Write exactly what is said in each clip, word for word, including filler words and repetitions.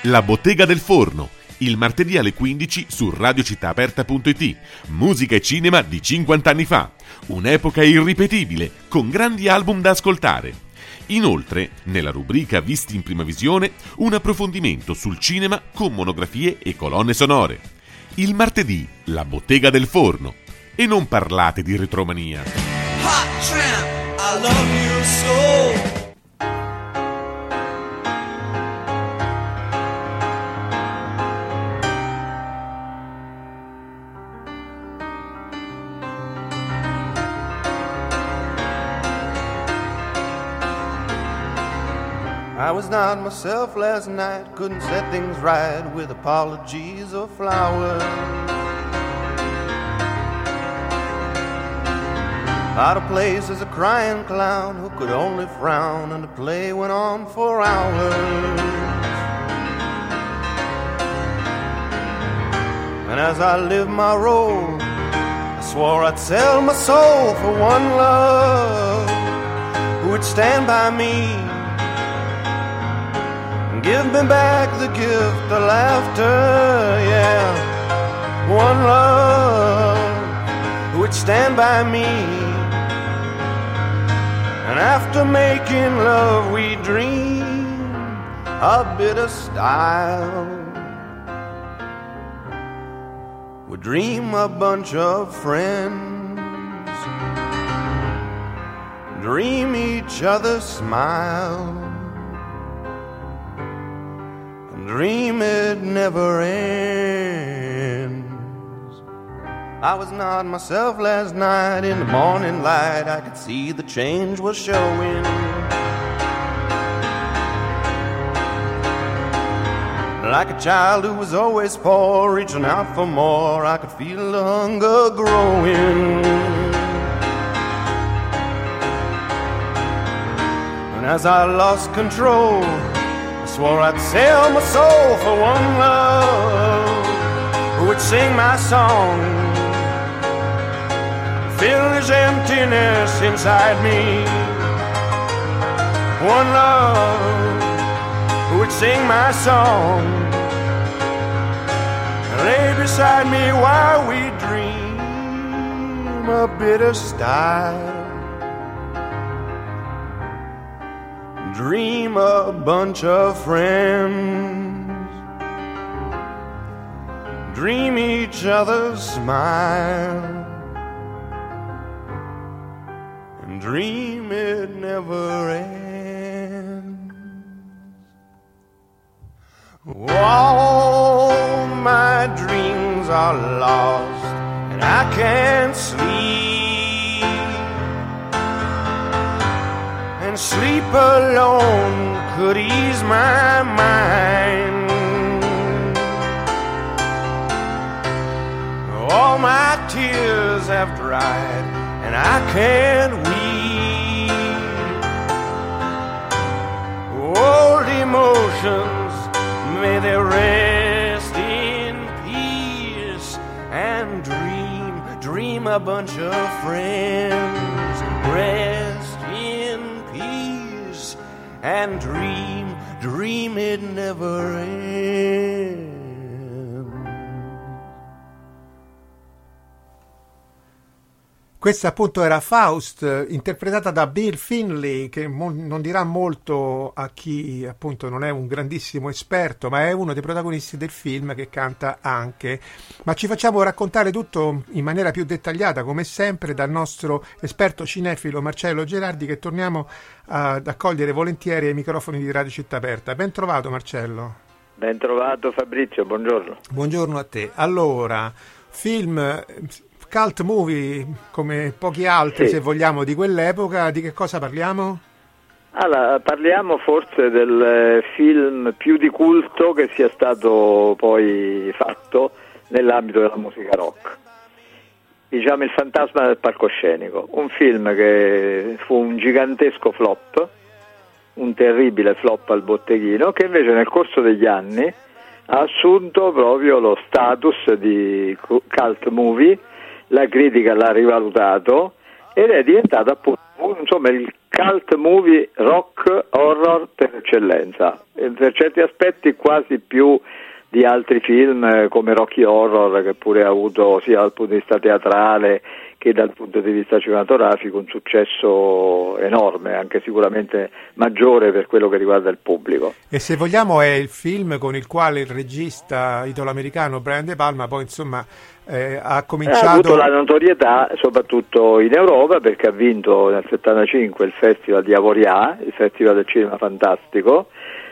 La Bottega del Forno, il martedì alle quindici su radio città aperta punto it. Musica e cinema di cinquanta anni fa. Un'epoca irripetibile, con grandi album da ascoltare. Inoltre, nella rubrica Visti in prima visione, un approfondimento sul cinema con monografie e colonne sonore. Il martedì, La Bottega del Forno. E non parlate di retromania. Hot tramp, I love you so. I was not myself last night, couldn't set things right with apologies or flowers. Out of place as a crying clown who could only frown, and the play went on for hours. And as I lived my role, I swore I'd sell my soul for one love who would stand by me, give me back the gift of laughter, yeah. One love who would stand by me. And after making love we dream a bit of style. We dream a bunch of friends, dream each other's smile, dream it never ends. I was not myself last night. In the morning light I could see the change was showing. Like a child who was always poor, reaching out for more, I could feel the hunger growing. And as I lost control, swore I'd sell my soul for one love who would sing my song, fill this emptiness inside me. One love who would sing my song, lay beside me while we dream a bit of style. Dream a bunch of friends, dream each other's smile, and dream it never ends. All my dreams are lost and I can't sleep, and sleep alone could ease my mind. All my tears have dried and I can't weep. Old emotions, may they rest in peace, and dream, dream a bunch of friends. Rest in peace and dream, dream it never ends. Questa appunto era Faust, interpretata da Bill Finley, che mo- non dirà molto a chi appunto non è un grandissimo esperto, ma è uno dei protagonisti del film, che canta anche. Ma ci facciamo raccontare tutto in maniera più dettagliata, come sempre, dal nostro esperto cinefilo Marcello Gerardi, che torniamo ad accogliere volentieri ai microfoni di Radio Città Aperta. Ben trovato Marcello. Ben trovato Fabrizio, buongiorno. Buongiorno a te. Allora, film... cult movie come pochi altri, sì, se vogliamo, di quell'epoca. Di che cosa parliamo? Allora, parliamo forse del film più di culto che sia stato poi fatto nell'ambito della musica rock, diciamo Il fantasma del palcoscenico, un film che fu un gigantesco flop, un terribile flop al botteghino, che invece nel corso degli anni ha assunto proprio lo status di cult movie. La critica l'ha rivalutato ed è diventato appunto insomma il cult movie rock horror per eccellenza, e per certi aspetti quasi più di altri film eh, come Rocky Horror, che pure ha avuto sia dal punto di vista teatrale che dal punto di vista cinematografico un successo enorme, anche sicuramente maggiore per quello che riguarda il pubblico. E se vogliamo è il film con il quale il regista italo-americano Brian De Palma poi insomma eh, ha cominciato... Ha avuto la notorietà soprattutto in Europa, perché ha vinto nel settantacinque il Festival di Avoriaz, il Festival del Cinema Fantastico,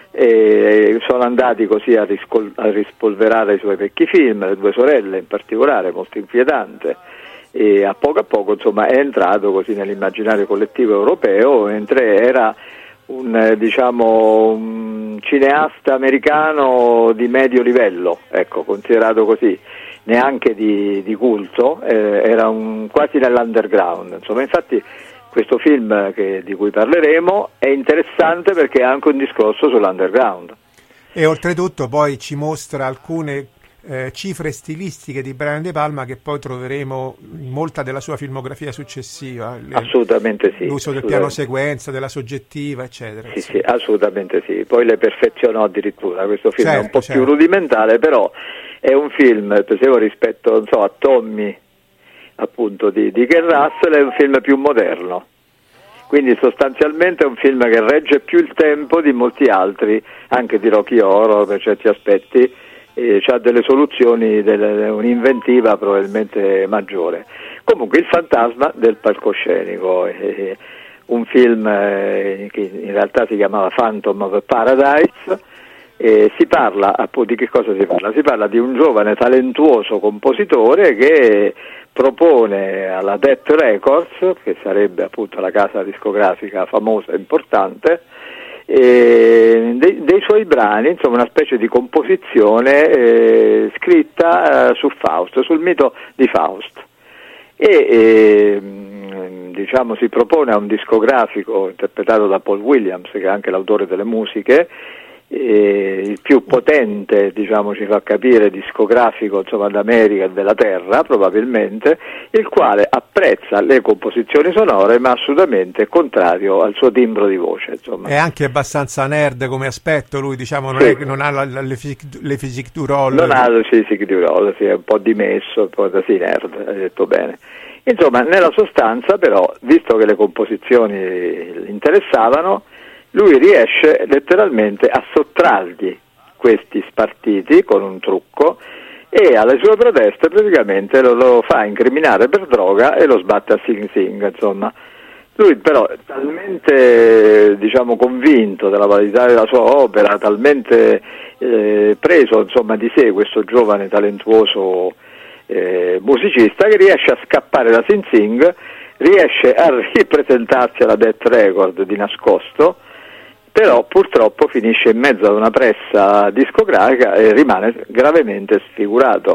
e sono andati così a, riscol- a rispolverare i suoi vecchi film, Le due sorelle in particolare, molto inquietante, e a poco a poco insomma è entrato così nell'immaginario collettivo europeo, mentre era un eh, diciamo un cineasta americano di medio livello, ecco, considerato così, neanche di, di culto, eh, era un, quasi nell'underground, insomma. Infatti questo film che, di cui parleremo è interessante perché ha anche un discorso sull'underground. E oltretutto poi ci mostra alcune eh, cifre stilistiche di Brian De Palma che poi troveremo in molta della sua filmografia successiva. Le, assolutamente sì. L'uso del piano sequenza, della soggettiva, eccetera. Sì, sì, assolutamente sì. Poi le perfezionò addirittura. Questo film certo, è un po' certo. più rudimentale, però è un film, per esempio, rispetto non so, a Tommy, appunto di, di Ken Russell, è un film più moderno, quindi sostanzialmente è un film che regge più il tempo di molti altri, anche di Rocky Horror per certi aspetti, e ha delle soluzioni, delle, un'inventiva probabilmente maggiore. Comunque Il fantasma del palcoscenico, eh, un film eh, che in realtà si chiamava Phantom of Paradise. E si parla, appunto, di che cosa si parla? Si parla di un giovane talentuoso compositore che propone alla Death Records, che sarebbe appunto la casa discografica famosa e importante, e dei, dei suoi brani, insomma una specie di composizione eh, scritta eh, su Faust, sul mito di Faust. E eh, diciamo si propone a un discografico interpretato da Paul Williams, che è anche l'autore delle musiche, Eh, il più potente, diciamo, ci fa capire, discografico insomma d'America e della Terra probabilmente, il quale apprezza le composizioni sonore ma assolutamente contrario al suo timbro di voce, insomma. È anche abbastanza nerd come aspetto lui, diciamo, non sì. è che non ha la, la, le, physique, le physique du rôle. Non ha le physique du rôle, sì, è un po' dimesso, un po' da sì, nerd, hai detto bene. Insomma, nella sostanza però, visto che le composizioni interessavano, lui riesce letteralmente a sottrargli questi spartiti con un trucco e alle sue proteste praticamente lo, lo fa incriminare per droga e lo sbatte a Sing Sing, insomma. Lui però è talmente, diciamo, convinto della validità della sua opera, talmente eh, preso insomma di sé questo giovane talentuoso eh, musicista, che riesce a scappare da Sing Sing, riesce a ripresentarsi alla Death Record di nascosto, però purtroppo finisce in mezzo ad una pressa discografica e rimane gravemente sfigurato.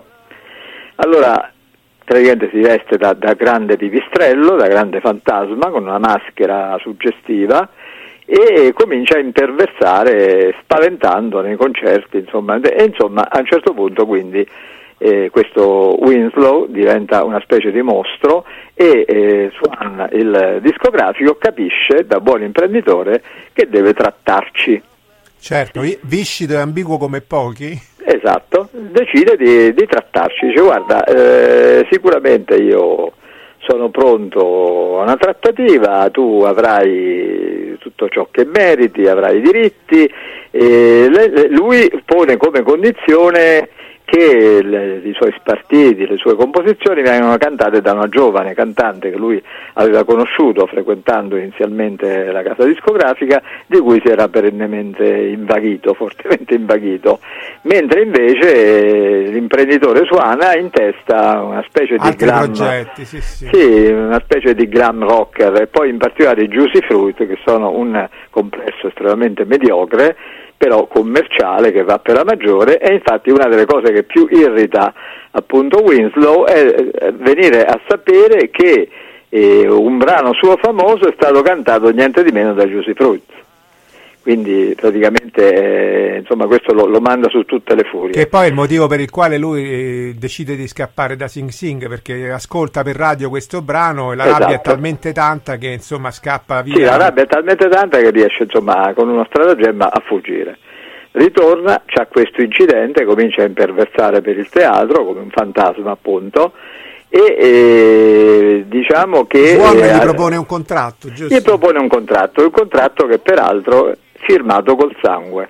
Allora praticamente si veste da, da grande pipistrello, da grande fantasma, con una maschera suggestiva, e comincia a imperversare spaventando nei concerti, insomma, e insomma a un certo punto quindi eh, questo Winslow diventa una specie di mostro e eh, Swan, il discografico, capisce da buon imprenditore che deve trattarci. Certo, viscido e ambiguo come pochi. Esatto, decide di, di trattarci, dice guarda, eh, sicuramente io sono pronto a una trattativa, tu avrai tutto ciò che meriti, avrai i diritti, e le, le, lui pone come condizione che le, i suoi spartiti, le sue composizioni vengono cantate da una giovane cantante che lui aveva conosciuto frequentando inizialmente la casa discografica, di cui si era perennemente invaghito, fortemente invaghito, mentre invece eh, l'imprenditore Swan ha in testa una specie di altri glam, progetti, sì, sì. sì, una specie di glam rocker, e poi in particolare i Juicy Fruit, che sono un complesso estremamente mediocre però commerciale, che va per la maggiore. E infatti una delle cose che più irrita appunto Winslow è venire a sapere che eh, un brano suo famoso è stato cantato niente di meno da Juicy Fruit. quindi praticamente eh, insomma questo lo, lo manda su tutte le furie. Che poi è il motivo per il quale lui eh, decide di scappare da Sing Sing, perché ascolta per radio questo brano e la Esatto. rabbia è talmente tanta che insomma scappa via. Sì, la rabbia è talmente tanta che riesce insomma con uno stratagemma a fuggire. Ritorna, c'ha questo incidente, comincia a imperversare per il teatro come un fantasma appunto, e eh, diciamo che Swan eh, gli propone un contratto, giusto? Gli propone un contratto, un contratto che peraltro è firmato col sangue.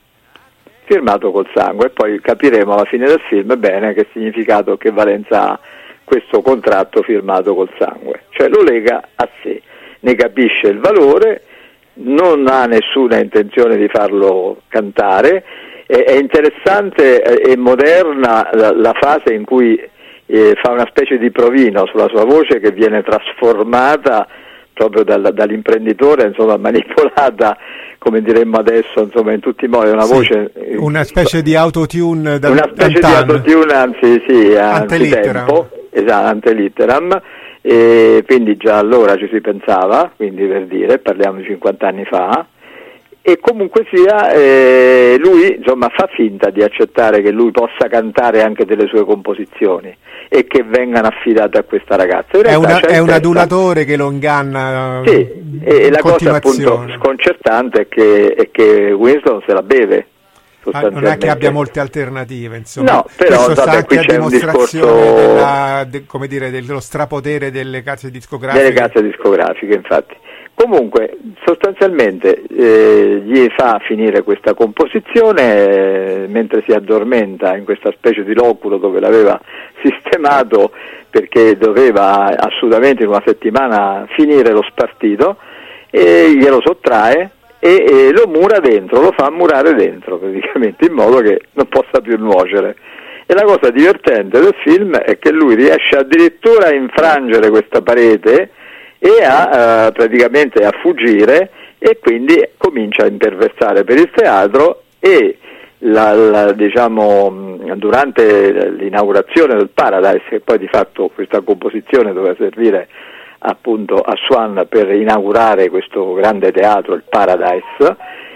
Firmato col sangue, e poi capiremo alla fine del film bene che significato, che valenza ha questo contratto firmato col sangue. Cioè lo lega a sé, ne capisce il valore, non ha nessuna intenzione di farlo cantare. È interessante e moderna la, la fase in cui eh, fa una specie di provino sulla sua voce, che viene trasformata proprio dal, dall'imprenditore, insomma manipolata, come diremmo adesso, insomma in tutti i modi, una sì, voce una specie di autotune da una specie antan. di autotune, anzi sì, Antelitteram. anzitempo, esatto, antelitteram. E quindi già allora ci si pensava, quindi per dire, parliamo di cinquanta anni fa, e comunque sia eh, lui insomma fa finta di accettare che lui possa cantare anche delle sue composizioni e che vengano affidate a questa ragazza. In È, una, è un testa, adulatore che lo inganna. sì, e la cosa appunto continuazione. sconcertante è che, è che Winston se la beve. Ah, non è che abbia molte alternative, insomma. No, però questo sta vabbè, anche qui a c'è un dimostrazione discorso della, de, come dire, dello strapotere delle case discografiche. delle case discografiche, infatti. Comunque, sostanzialmente eh, gli fa finire questa composizione eh, mentre si addormenta in questa specie di loculo dove l'aveva sistemato, perché doveva assolutamente in una settimana finire lo spartito, e glielo sottrae e, e lo mura dentro, lo fa murare dentro praticamente, in modo che non possa più nuocere. E la cosa divertente del film è che lui riesce addirittura a infrangere questa parete e a eh, praticamente a fuggire, e quindi comincia a imperversare per il teatro, e la, la, diciamo durante l'inaugurazione del Paradise, che poi di fatto questa composizione doveva servire appunto a Swan per inaugurare questo grande teatro, il Paradise,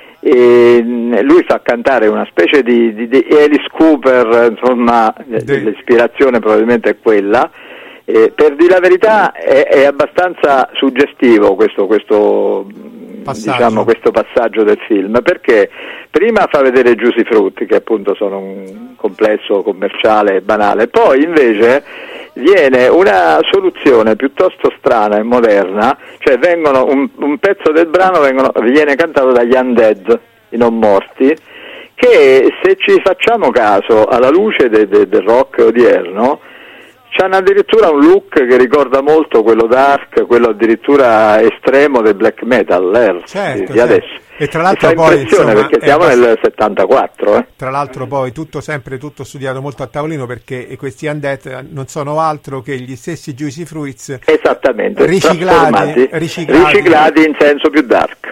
e lui fa cantare una specie di, di, di Alice Cooper, insomma De... l'ispirazione probabilmente è quella. Eh, per dire la verità è, è abbastanza suggestivo questo, questo, passaggio. Diciamo, questo passaggio del film, perché prima fa vedere Juicy Fruit, che appunto sono un complesso commerciale banale, poi invece viene una soluzione piuttosto strana e moderna, cioè vengono un, un pezzo del brano vengono, viene cantato dagli Undead, i non morti, che se ci facciamo caso alla luce de, de, del rock odierno c'hanno addirittura un look che ricorda molto quello dark, quello addirittura estremo del black metal, l'Air certo, di certo. adesso. E tra l'altro e fa poi impressione, insomma, perché siamo abbast- nel settantaquattro. Eh. Tra l'altro poi tutto sempre tutto studiato molto a tavolino, perché questi Undead non sono altro che gli stessi Juicy Fruits, esattamente, riciclati, riciclati. riciclati in senso più dark.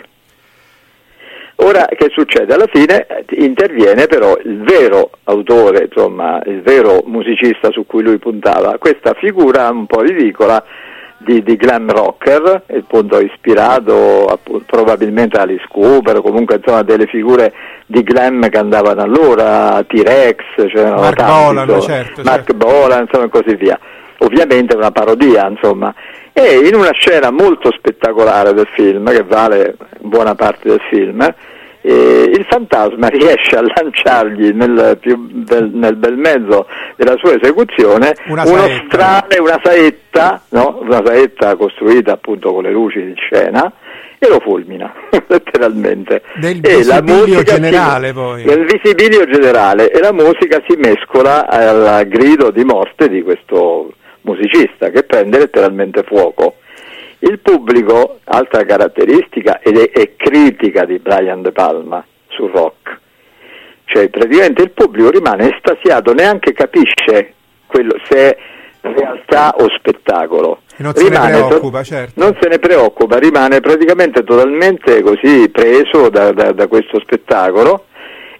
Ora che succede? Alla fine interviene però il vero autore, insomma il vero musicista su cui lui puntava, questa figura un po' ridicola di, di glam rocker, appunto ispirato appunto, probabilmente a Alice Cooper, comunque insomma delle figure di glam che andavano allora, T-Rex, c'erano Mark tanti, Bolan, insomma, certo, Mark certo. Bolan, insomma e così via. Ovviamente una parodia, insomma. E in una scena molto spettacolare del film, che vale buona parte del film, eh, il fantasma riesce a lanciargli nel, più bel, nel bel mezzo della sua esecuzione una uno saetta. strale, una saetta, no? Una saetta costruita appunto con le luci di scena, e lo fulmina letteralmente. Del E la visibilio musica generale si, poi. Del visibilio generale, e la musica si mescola al grido di morte di questo musicista che prende letteralmente fuoco. Il pubblico, altra caratteristica ed è, è critica di Brian De Palma sul rock, cioè praticamente il pubblico rimane estasiato, neanche capisce quello, se è realtà o spettacolo. E non se rimane ne preoccupa, to- certo. Non se ne preoccupa, rimane praticamente totalmente così preso da, da, da questo spettacolo,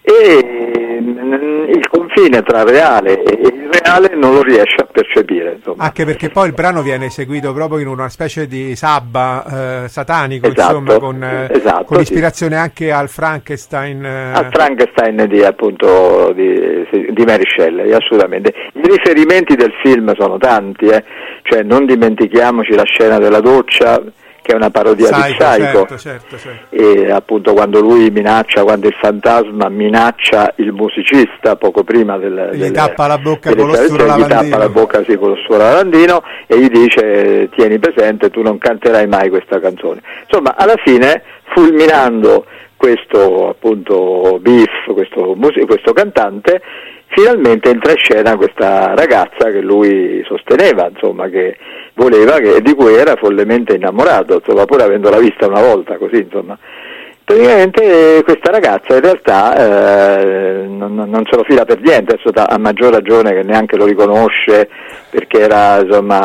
e il confine tra reale e irreale non lo riesce a percepire, insomma. Anche perché poi il brano viene eseguito proprio in una specie di sabba eh, satanico, Esatto, insomma, con, eh, esatto, con ispirazione sì. anche al Frankenstein eh. al Frankenstein di appunto di, di Mary Shelley, assolutamente. I riferimenti del film sono tanti, eh? Cioè non dimentichiamoci la scena della doccia, che è una parodia Psycho, di Psycho, certo, certo, certo. E appunto quando lui minaccia, quando il fantasma minaccia il musicista poco prima del, gli del, tappa la bocca con lo gli sturo lavandino, tappa la bocca sì, con lo sturo lavandino e gli dice tieni presente, tu non canterai mai questa canzone. Insomma, alla fine, fulminando questo appunto Biff, questo, music- questo cantante, finalmente entra in scena questa ragazza che lui sosteneva, insomma, che voleva, che, di cui era follemente innamorato, insomma, pur avendola vista una volta, così, insomma. Praticamente questa ragazza in realtà eh, non, non se lo fila per niente, adesso a maggior ragione che neanche lo riconosce perché era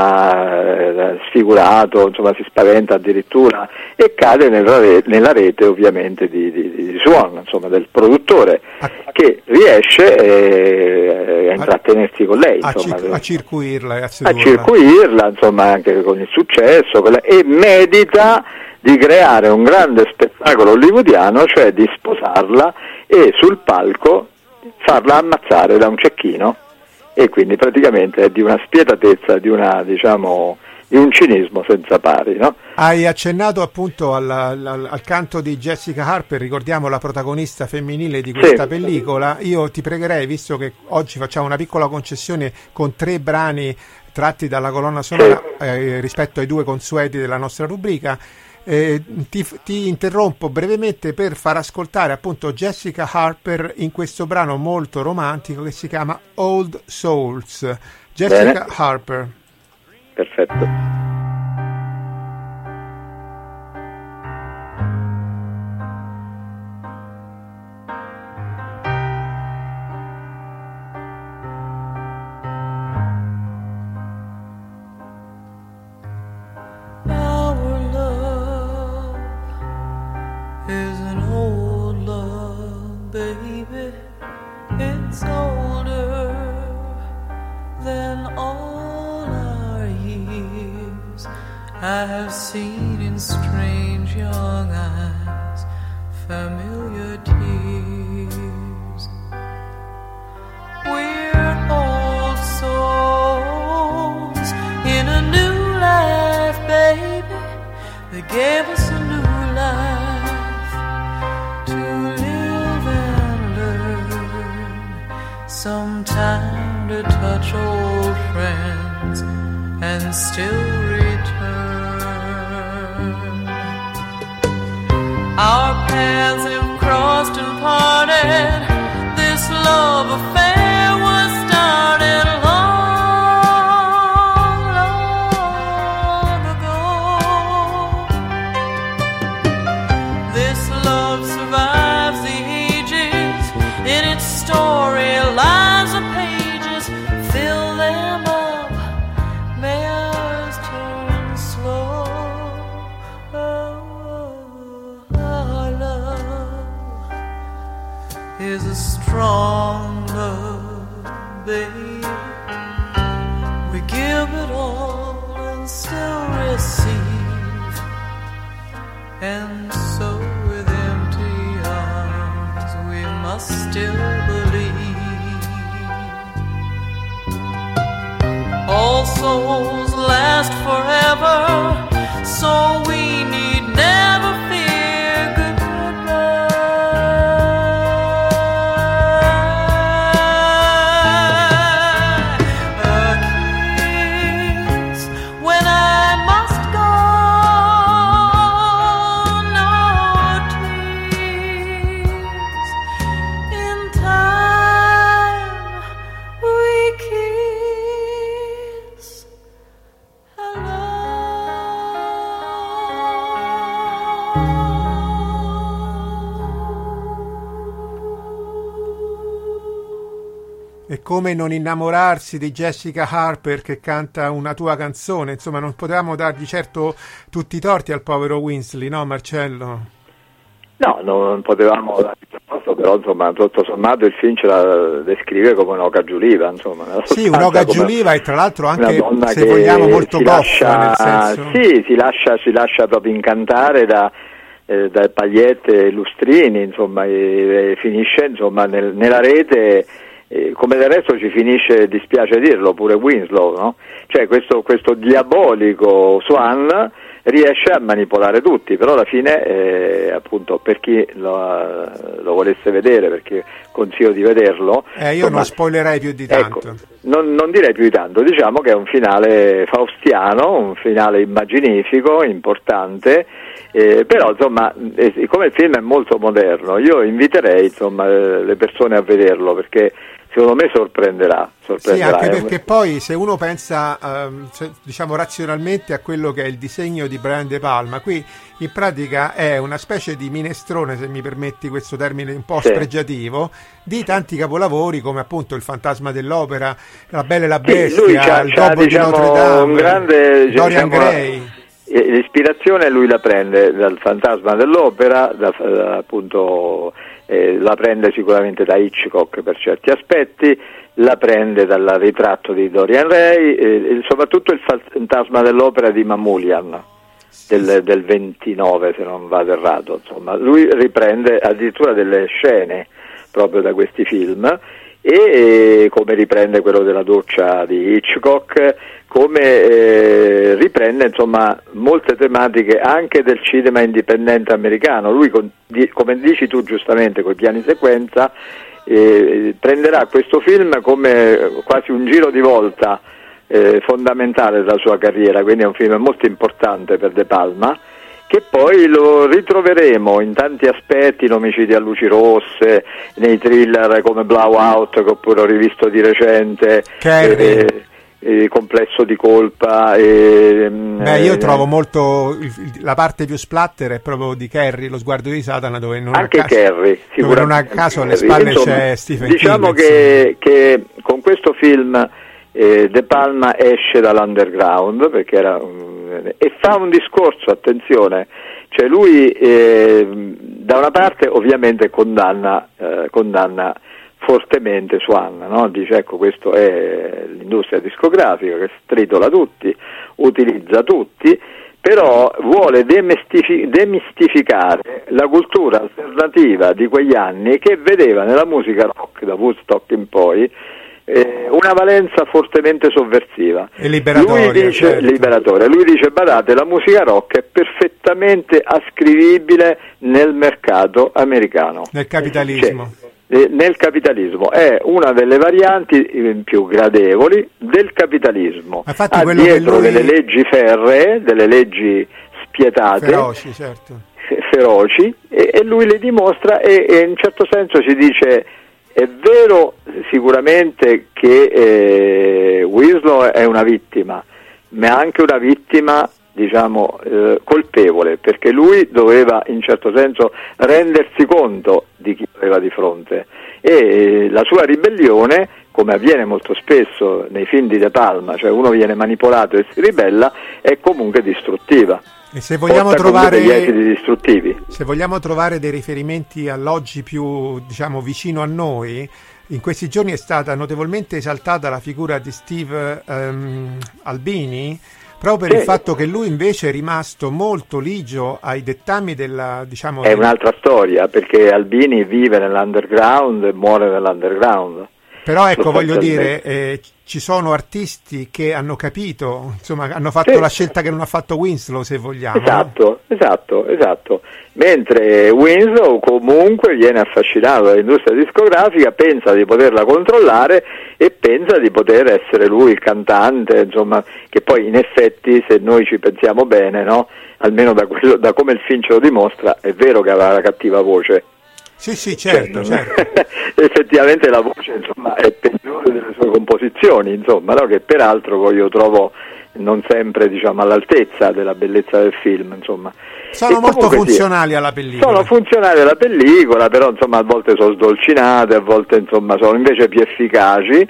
insomma sfigurato, insomma si spaventa addirittura e cade nella rete, nella rete ovviamente di, di, di Swan, insomma del produttore, che riesce eh, a intrattenersi con lei, a, insomma, cir- a circuirla e a a sedurla. circuirla, insomma anche con il successo, con la, e medita di creare un grande spettacolo hollywoodiano, cioè di sposarla e sul palco farla ammazzare da un cecchino, e quindi praticamente è di una spietatezza, di una diciamo di un cinismo senza pari, no? Hai accennato appunto al, al, al canto di Jessica Harper, ricordiamo la protagonista femminile di questa sì. pellicola. Io ti pregherei, visto che oggi facciamo una piccola concessione con tre brani tratti dalla colonna sonora sì. eh, rispetto ai due consueti della nostra rubrica, Eh, ti, ti interrompo brevemente per far ascoltare appunto Jessica Harper in questo brano molto romantico che si chiama Old Souls. Jessica Bene. Harper. Perfetto. I have seen in strange young eyes familiar tears. We're old souls in a new life, baby. They gave us a new life to live and learn. Some time to touch old friends and still return. Our paths have crossed and parted. This love affair was started long, long ago. This love survives the ages. In its story lies the pages. Fill them up. May ours turn slow. Is a strong love, babe. We give it all and still receive, and so with empty arms we must still believe. All souls last forever, so we need never fear goodbye. E come non innamorarsi di Jessica Harper che canta una tua canzone? Insomma, non potevamo dargli certo tutti i torti al povero Winsley, no Marcello? No, non potevamo dargli questo, però insomma tutto sommato il film ce la descrive come un'oca giuliva, insomma. Sì, un'oca giuliva e tra l'altro anche, se che vogliamo, molto goffa, lascia, nel senso... Sì, si lascia, si lascia proprio incantare da, eh, da pagliette e lustrini, insomma, e, e finisce insomma nel, nella rete, eh, come del resto ci finisce, dispiace dirlo, pure Winslow, no? Cioè questo, questo diabolico Swan riesce a manipolare tutti, però alla fine eh, appunto per chi lo, lo volesse vedere, perché consiglio di vederlo, eh, io insomma, non spoilerei più di tanto, ecco, non, non direi più di tanto, diciamo che è un finale faustiano, un finale immaginifico, importante, eh, però insomma eh, come il film è molto moderno, io inviterei insomma le persone a vederlo, perché secondo me sorprenderà, sorprenderà. Sì, anche perché poi se uno pensa um, se, diciamo razionalmente a quello che è il disegno di Brian De Palma, qui in pratica è una specie di minestrone, se mi permetti questo termine un po' sì. spregiativo, di tanti capolavori come appunto Il fantasma dell'opera, La Bella e la Sì, Bestia, lui Il Gobbo diciamo, di Notre Dame, un grande, Dorian diciamo, Gray. L'ispirazione lui la prende dal fantasma dell'opera, da, da, appunto eh, la prende sicuramente da Hitchcock per certi aspetti, la prende dal ritratto di Dorian Gray e, e soprattutto il fantasma dell'opera di Mamoulian del, del ventinove, se non vado errato, insomma lui riprende addirittura delle scene proprio da questi film e, e come riprende quello della doccia di Hitchcock, come eh, riprende insomma molte tematiche anche del cinema indipendente americano. Lui con, di, come dici tu giustamente con i piani sequenza eh, prenderà questo film come quasi un giro di volta eh, fondamentale della sua carriera, quindi è un film molto importante per De Palma, che poi lo ritroveremo in tanti aspetti, in Omicidi a luci rosse, nei thriller come Blowout, che oppure ho rivisto di recente, eh, eh, Complesso di colpa. Eh, Beh, io eh, trovo molto la parte più splatter è proprio di Carrie, Lo sguardo di Satana, dove non anche a caso, Carrie, dove non a caso alle spalle insomma, c'è Stephen diciamo King. Diciamo che, che con questo film eh, De Palma esce dall'underground, perché era um, e fa un discorso, attenzione, cioè lui eh, da una parte ovviamente condanna, eh, condanna fortemente Swan, no? Dice ecco questo è l'industria discografica che stritola tutti, utilizza tutti, però vuole demistifi- demistificare la cultura alternativa di quegli anni che vedeva nella musica rock da Woodstock in poi Eh, una valenza fortemente sovversiva e liberatoria, lui dice, certo. liberatoria. Lui dice badate, la musica rock è perfettamente ascrivibile nel mercato americano, nel capitalismo, cioè, eh, nel capitalismo è una delle varianti più gradevoli del capitalismo. Infatti, ha quello dietro che lui... delle leggi ferree, delle leggi spietate, feroci, certo. feroci e, e lui le dimostra e, e in un certo senso ci dice è vero sicuramente che eh, Winslow è una vittima, ma è anche una vittima diciamo eh, colpevole, perché lui doveva in certo senso rendersi conto di chi aveva di fronte e eh, la sua ribellione, come avviene molto spesso nei film di De Palma, cioè uno viene manipolato e si ribella, è comunque distruttiva. E se vogliamo Porta trovare degli esiti distruttivi. Se vogliamo trovare dei riferimenti all'oggi più, diciamo, vicino a noi, in questi giorni è stata notevolmente esaltata la figura di Steve um, Albini, proprio per sì. il fatto che lui invece è rimasto molto ligio ai dettami della, diciamo... È del... un'altra storia, perché Albini vive nell'underground e muore nell'underground. Però ecco, voglio dire, eh, ci sono artisti che hanno capito, insomma, hanno fatto sì. la scelta che non ha fatto Winslow, se vogliamo. Esatto, no? esatto, esatto. Mentre Winslow comunque viene affascinato dall'industria discografica, pensa di poterla controllare e pensa di poter essere lui il cantante, insomma, che poi in effetti, se noi ci pensiamo bene, no? Almeno da, quello, da come il film ce lo dimostra, è vero che aveva la cattiva voce. Sì, sì, certo, certo. Effettivamente la voce insomma è peggiore delle sue composizioni, insomma, no? Che peraltro poi io trovo non sempre diciamo all'altezza della bellezza del film, insomma. Sono e molto funzionali sì, alla pellicola. Sono funzionali alla pellicola, però insomma a volte sono sdolcinate, a volte insomma sono invece più efficaci.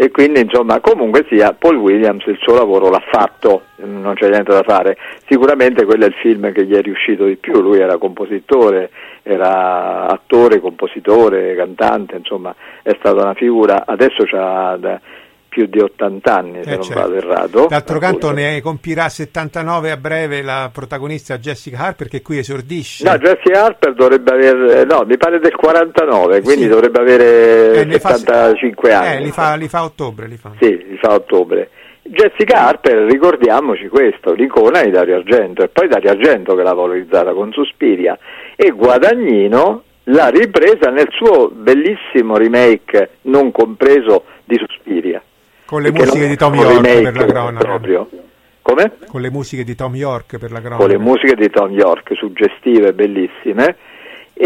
E quindi insomma comunque sia Paul Williams il suo lavoro l'ha fatto, non c'è niente da fare. Sicuramente quello è il film che gli è riuscito di più, lui era compositore, era attore, compositore, cantante, insomma è stata una figura, adesso c'ha da più di ottanta anni, se eh non certo. vado errato. D'altro canto ne compirà settantanove a breve la protagonista Jessica Harper, che qui esordisce. No, Jessica Harper dovrebbe avere, no, mi pare del quarantanove, quindi sì. dovrebbe avere eh, settantacinque fa, anni. Eh, li fa, li fa a ottobre. Li fa. Sì, li fa a ottobre. Jessica Harper, ricordiamoci questo, l'icona di Dario Argento, e poi Dario Argento che l'ha valorizzata con Suspiria, e Guadagnino l'ha ripresa nel suo bellissimo remake non compreso di Suspiria. Con le musiche di Tom York per la cronaca. Proprio. Come? Con le musiche di Tom York per la cronaca. Con le musiche di Tom York, suggestive, bellissime, e,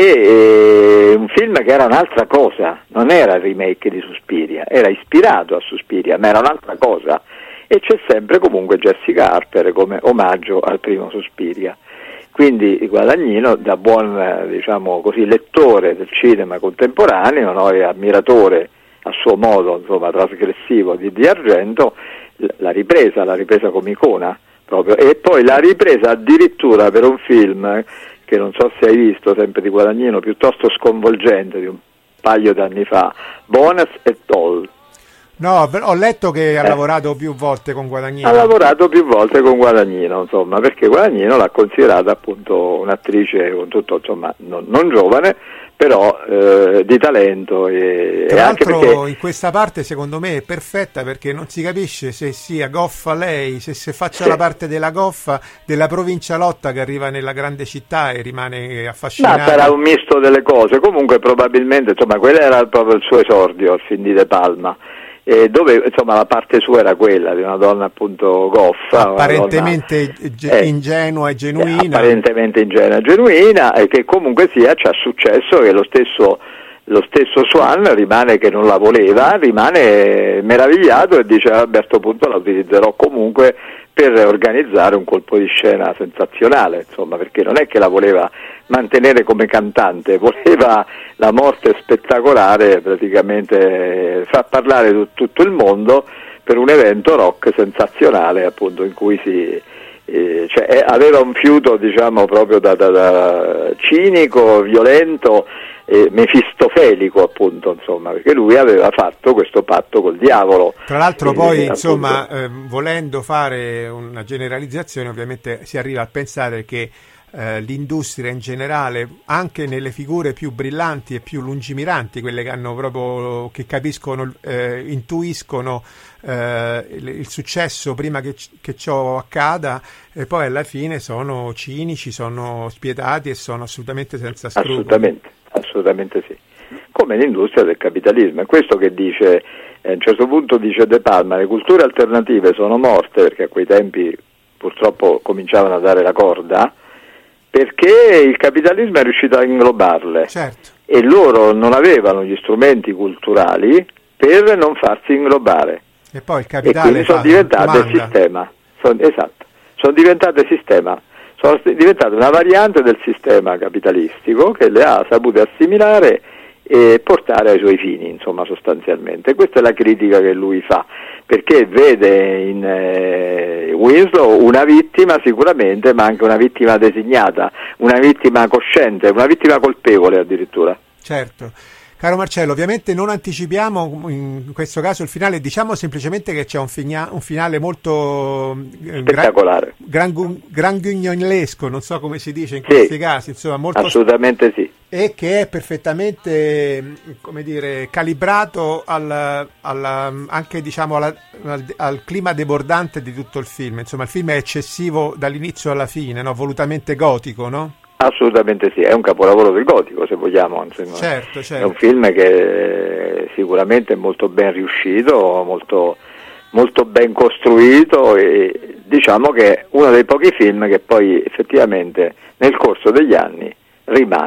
e un film che era un'altra cosa, non era il remake di Suspiria, era ispirato a Suspiria, ma era un'altra cosa, e c'è sempre comunque Jessica Harper come omaggio al primo Suspiria. Quindi Guadagnino, da buon diciamo così lettore del cinema contemporaneo, no, e ammiratore a suo modo, insomma, trasgressivo di, di Argento, l'ha ripresa, l'ha ripresa come icona proprio, e poi l'ha ripresa addirittura per un film che non so se hai visto, sempre di Guadagnino, piuttosto sconvolgente, di un paio d'anni fa, Bonas et al. No, ho letto che ha eh. lavorato più volte con Guadagnino. Ha lavorato più volte con Guadagnino, insomma, perché Guadagnino l'ha considerata appunto un'attrice con tutto, insomma, non, non giovane, però eh, di talento. E, Tra e l'altro anche perché in questa parte secondo me è perfetta, perché non si capisce se sia goffa lei, se, se faccia sì. la parte della goffa, della provincialotta che arriva nella grande città e rimane affascinata. Ma sarà un misto delle cose, comunque probabilmente, insomma, quello era proprio il suo esordio al film di De Palma. Eh, dove insomma la parte sua era quella di una donna appunto goffa, apparentemente donna, ge- eh, ingenua e genuina, eh, apparentemente ingenua e genuina, e che comunque sia c'ha successo, che lo stesso lo stesso Swan rimane che non la voleva, rimane meravigliato e dice vabbè, a questo punto la utilizzerò comunque per organizzare un colpo di scena sensazionale, insomma, perché non è che la voleva mantenere come cantante, voleva la morte spettacolare, praticamente far parlare t- tutto il mondo per un evento rock sensazionale, appunto, in cui si eh, cioè, eh, aveva un fiuto, diciamo, proprio da, da, da cinico, violento, eh, mefistofelico, appunto, insomma, perché lui aveva fatto questo patto col diavolo. Tra l'altro eh, poi, appunto, insomma, eh, volendo fare una generalizzazione, ovviamente si arriva a pensare che eh, l'industria in generale, anche nelle figure più brillanti e più lungimiranti, quelle che hanno proprio, che capiscono, eh, intuiscono eh, il, il successo prima che, che ciò accada, e poi alla fine sono cinici, sono spietati e sono assolutamente senza scrupoli. Assolutamente, assolutamente sì. Come l'industria del capitalismo, è questo che dice, eh, a un certo punto dice De Palma, le culture alternative sono morte, perché a quei tempi purtroppo cominciavano a dare la corda, perché il capitalismo è riuscito a inglobarle, certo. E loro non avevano gli strumenti culturali per non farsi inglobare, e poi il capitale e quindi sono diventate sistema, sono, esatto, sono diventate sistema, sono diventate una variante del sistema capitalistico che le ha sapute assimilare e portare ai suoi fini, insomma, sostanzialmente. Questa è la critica che lui fa, perché vede in eh, Winslow una vittima sicuramente, ma anche una vittima designata, una vittima cosciente, una vittima colpevole addirittura. Certo. Caro Marcello, ovviamente non anticipiamo in questo caso il finale, diciamo semplicemente che c'è un, fina- un finale molto eh, spettacolare, gran, gran, gran guignolesco, non so come si dice in questi sì, casi, insomma, molto assolutamente sì, e che è perfettamente, come dire, calibrato al, al, anche diciamo alla, al, al clima debordante di tutto il film. Insomma, il film è eccessivo dall'inizio alla fine, no? Volutamente gotico, no? Assolutamente sì, è un capolavoro del gotico, se vogliamo, insomma. Certo, certo. È un film che sicuramente è molto ben riuscito, molto, molto ben costruito, e diciamo che è uno dei pochi film che poi effettivamente nel corso degli anni rimane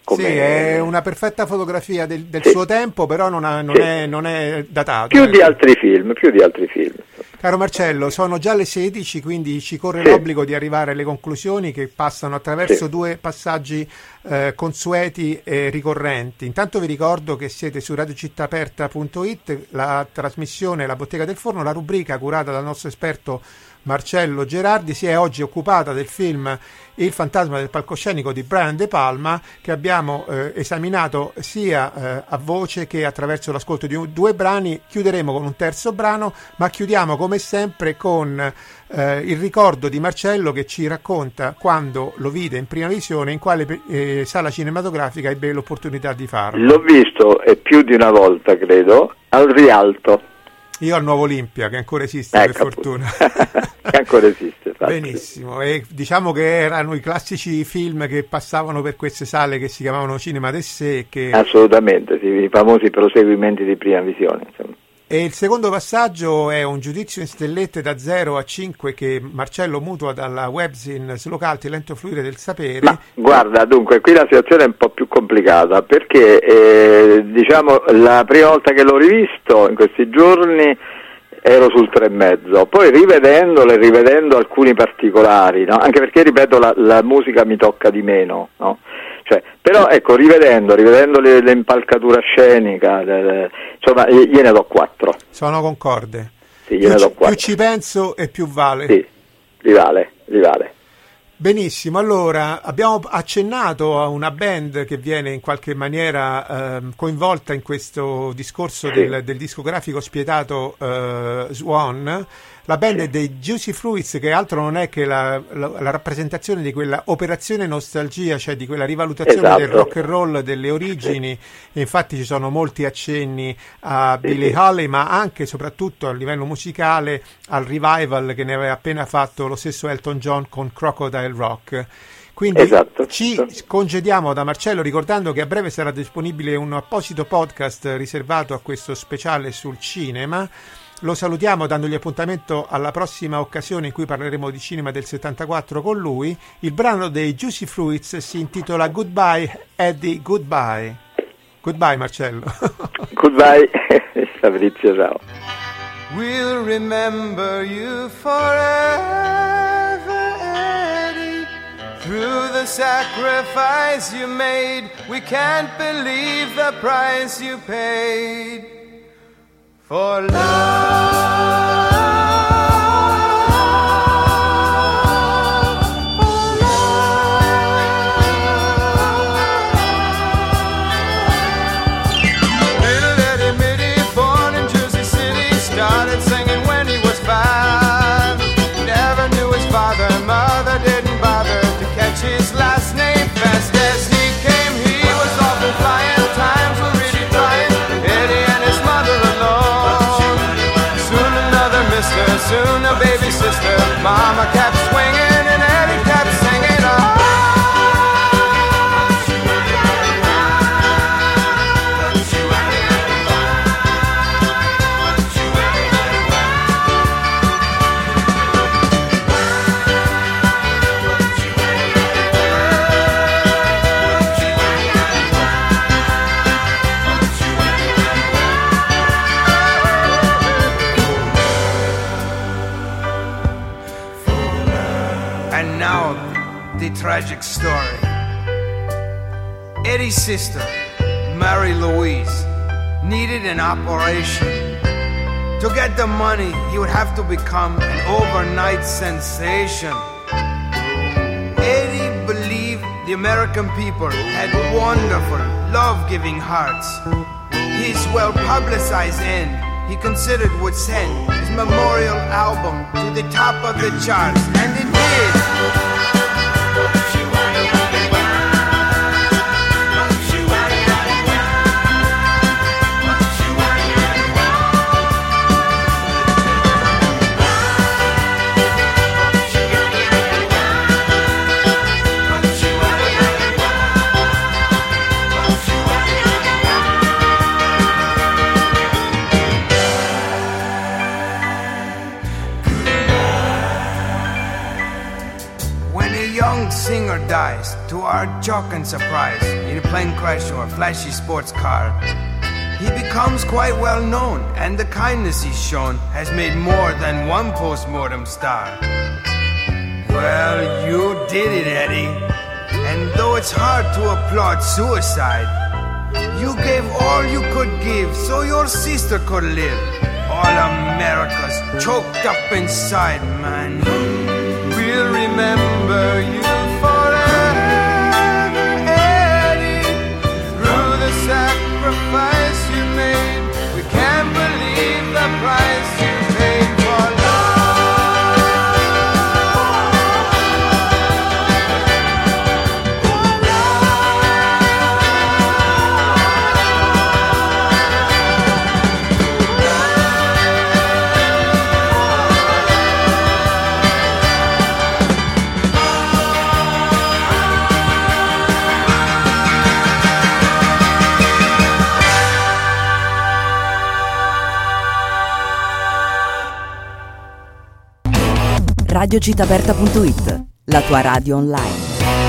come... Sì, è una perfetta fotografia del, del sì. suo tempo, però non, ha, non, sì. è, non è datato. Più ecco. di altri film, più di altri film. Caro Marcello, sono già le sedici, quindi ci corre sì. l'obbligo di arrivare alle conclusioni che passano attraverso sì. due passaggi eh, consueti e ricorrenti. Intanto vi ricordo che siete su radio città aperta punto it, la trasmissione La Bottega del Forno, la rubrica curata dal nostro esperto Marcello Gerardi si è oggi occupata del film Il fantasma del palcoscenico di Brian De Palma, che abbiamo eh, esaminato sia eh, a voce che attraverso l'ascolto di un, due brani. Chiuderemo con un terzo brano, ma chiudiamo come sempre con eh, il ricordo di Marcello che ci racconta quando lo vide in prima visione, in quale eh, sala cinematografica ebbe l'opportunità di farlo. L'ho visto e più di una volta, credo, al Rialto. Io al Nuovo Olimpia, che ancora esiste, ecco, per fortuna. Che ancora esiste. Infatti. Benissimo, e diciamo che erano i classici film che passavano per queste sale che si chiamavano Cinema d'Essè. Che... Assolutamente, sì, i famosi proseguimenti di prima visione. Insomma. E il secondo passaggio è un giudizio in stellette da zero a cinque che Marcello mutua dalla webzine Slocalti, Lento Fluire del Sapere. Ma guarda, dunque, qui la situazione è un po' più complicata perché eh, diciamo la prima volta che l'ho rivisto in questi giorni ero sul tre e mezzo, poi rivedendolo e rivedendo alcuni particolari, no? Anche perché, ripeto, la, la musica mi tocca di meno, no? Cioè, però ecco, rivedendo, rivedendo le, l'impalcatura scenica, le, le, insomma, gliene do quattro. Sono concorde. Sì, gliene più, do quattro. Più ci penso e più vale. Sì, li vale, li vale. Benissimo, allora abbiamo accennato a una band che viene in qualche maniera eh, coinvolta in questo discorso sì. del, del discografico spietato eh, Swan. La band sì. è dei Juicy Fruits, che altro non è che la, la, la rappresentazione di quella operazione nostalgia, cioè di quella rivalutazione esatto. del rock and roll, delle origini. Sì. Infatti ci sono molti accenni a sì, Billie sì. Holiday, ma anche e soprattutto a livello musicale al revival che ne aveva appena fatto lo stesso Elton John con Crocodile Rock. Quindi esatto, ci esatto. congediamo da Marcello ricordando che a breve sarà disponibile un apposito podcast riservato a questo speciale sul cinema. Lo salutiamo dandogli appuntamento alla prossima occasione in cui parleremo di cinema del settantaquattro con lui. Il brano dei Juicy Fruits si intitola Goodbye Eddie, Goodbye. Goodbye Marcello. Goodbye Fabrizio, ciao. We'll remember you forever, Eddie. Through the sacrifice you made, we can't believe the price you paid for love. His last name fast as he came, he was often flying. Times were really trying. Eddie and his mother alone. Soon another mister, soon a baby sister. Mama kept swinging and Eddie kept singing. Oh. The tragic story. Eddie's sister, Mary Louise, needed an operation. To get the money, he would have to become an overnight sensation. Eddie believed the American people had wonderful, love-giving hearts. His well-publicized end, he considered, would send his memorial album to the top of the charts, and it did. dies to our shock and surprise in a plane crash or a flashy sports car. He becomes quite well known, and the kindness he's shown has made more than one postmortem star. Well, you did it, Eddie, and though it's hard to applaud suicide, you gave all you could give so your sister could live. All America's choked up inside, man. We'll remember you forever, Eddie, through the sacrifice you made. We can't believe the price you paid for radio città aperta punto it, la tua radio online.